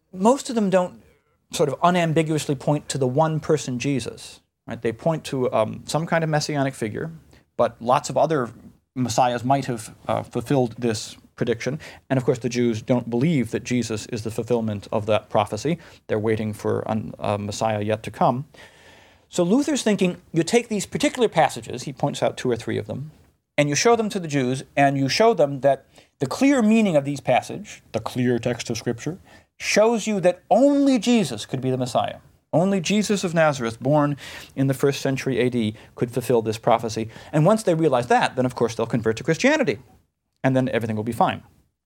most of them don't sort of unambiguously point to the one person Jesus. Right? They point to some kind of messianic figure, but lots of other messiahs might have fulfilled this prediction. And of course, the Jews don't believe that Jesus is the fulfillment of that prophecy. They're waiting for a Messiah yet to come. So Luther's thinking, you take these particular passages, he points out 2 or 3 of them, and you show them to the Jews, and you show them that the clear meaning of these passages, the clear text of Scripture, shows you that only Jesus could be the Messiah. Only Jesus of Nazareth, born in the 1st century A.D., could fulfill this prophecy. And once they realize that, then of course they'll convert to Christianity. And then everything will be fine.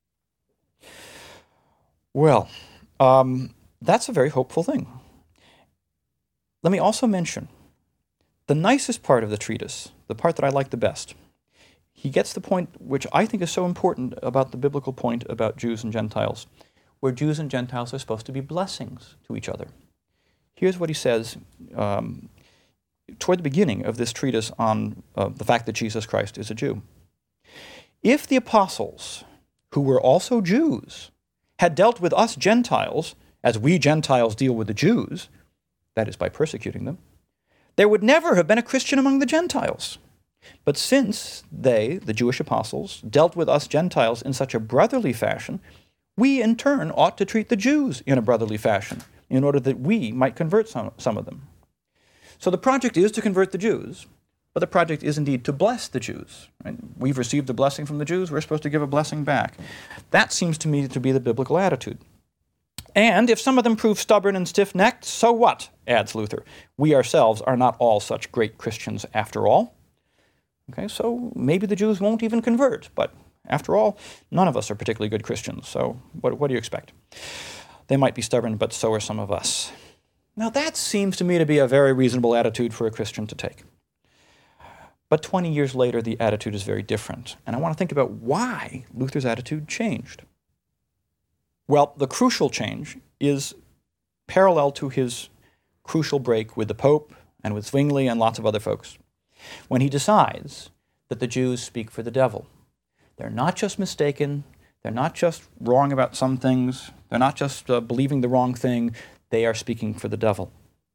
Well, that's a very hopeful thing. Let me also mention the nicest part of the treatise, the part that I like the best. He gets the point which I think is so important about the biblical point about Jews and Gentiles, where Jews and Gentiles are supposed to be blessings to each other. Here's what he says toward the beginning of this treatise on the fact that Jesus Christ is a Jew. If the apostles, who were also Jews, had dealt with us Gentiles as we Gentiles deal with the Jews, that is by persecuting them, there would never have been a Christian among the Gentiles. But since they, the Jewish apostles, dealt with us Gentiles in such a brotherly fashion, we in turn ought to treat the Jews in a brotherly fashion in order that we might convert some of them. So the project is to convert the Jews, but the project is indeed to bless the Jews. Right? We've received a blessing from the Jews, we're supposed to give a blessing back. That seems to me to be the biblical attitude. And if some of them prove stubborn and stiff-necked, so what, adds Luther. We ourselves are not all such great Christians after all. Okay, so maybe the Jews won't even convert, but after all, none of us are particularly good Christians, so what do you expect? They might be stubborn, but so are some of us. Now that seems to me to be a very reasonable attitude for a Christian to take. But 20 years later, the attitude is very different, and I want to think about why Luther's attitude changed. Well, the crucial change is parallel to his crucial break with the Pope and with Zwingli and lots of other folks, when he decides that the Jews speak for the devil. They're not just mistaken, they're not just wrong about some things, they're not just believing the wrong thing, they are speaking for the devil.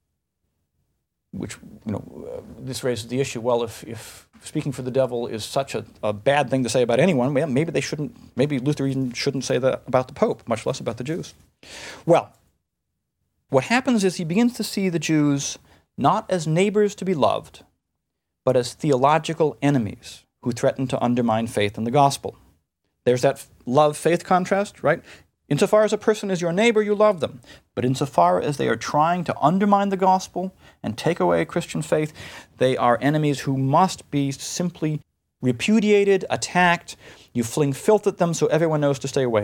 Which, this raises the issue, well, if speaking for the devil is such a bad thing to say about anyone, well, maybe Luther even shouldn't say that about the Pope, much less about the Jews. Well, what happens is he begins to see the Jews not as neighbors to be loved, but as theological enemies who threaten to undermine faith in the gospel. There's that love-faith contrast, right? Insofar as a person is your neighbor, you love them. But insofar as they are trying to undermine the gospel and take away Christian faith, they are enemies who must be simply repudiated, attacked. You fling filth at them so everyone knows to stay away.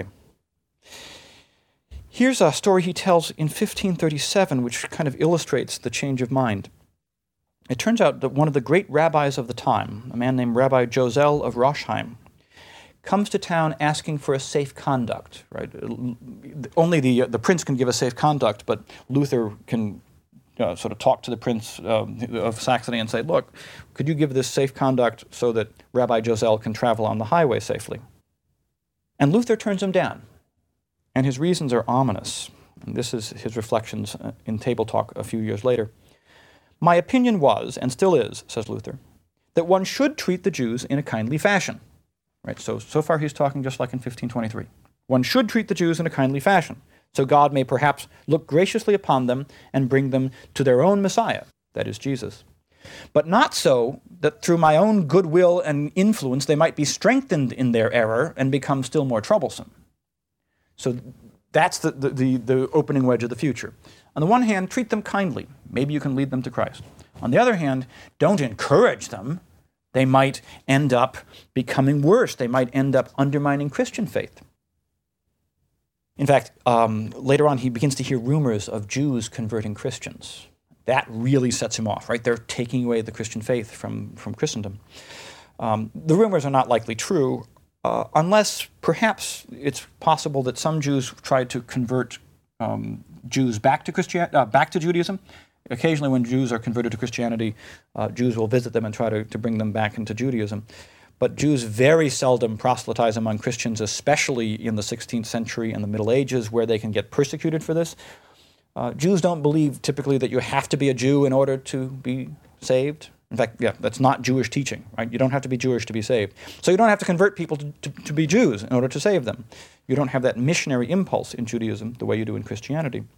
Here's a story he tells in 1537, which kind of illustrates the change of mind. It turns out that one of the great rabbis of the time, a man named Rabbi Josel of Roshheim, comes to town asking for a safe conduct. Right? Only the prince can give a safe conduct, but Luther can sort of talk to the prince of Saxony and say, look, could you give this safe conduct so that Rabbi Josel can travel on the highway safely? And Luther turns him down, and his reasons are ominous. And this is his reflections in Table Talk a few years later. My opinion was, and still is, says Luther, that one should treat the Jews in a kindly fashion. Right? So far he's talking just like in 1523. One should treat the Jews in a kindly fashion, so God may perhaps look graciously upon them and bring them to their own Messiah, that is Jesus. But not so that through my own goodwill and influence they might be strengthened in their error and become still more troublesome. So that's the opening wedge of the future. On the one hand, treat them kindly. Maybe you can lead them to Christ. On the other hand, don't encourage them. They might end up becoming worse. They might end up undermining Christian faith. In fact, later on, he begins to hear rumors of Jews converting Christians. That really sets him off, right? They're taking away the Christian faith from Christendom. The rumors are not likely true, unless perhaps it's possible that some Jews tried to convert Jews back to Judaism. Occasionally when Jews are converted to Christianity, Jews will visit them and try to bring them back into Judaism. but Jews very seldom proselytize among Christians, especially in the 16th century and the Middle Ages, where they can get persecuted for this. Jews don't believe typically that you have to be a Jew in order to be saved. In fact, that's not Jewish teaching, right? You don't have to be Jewish to be saved. So you don't have to convert people to be Jews in order to save them. You don't have that missionary impulse in Judaism the way you do in Christianity.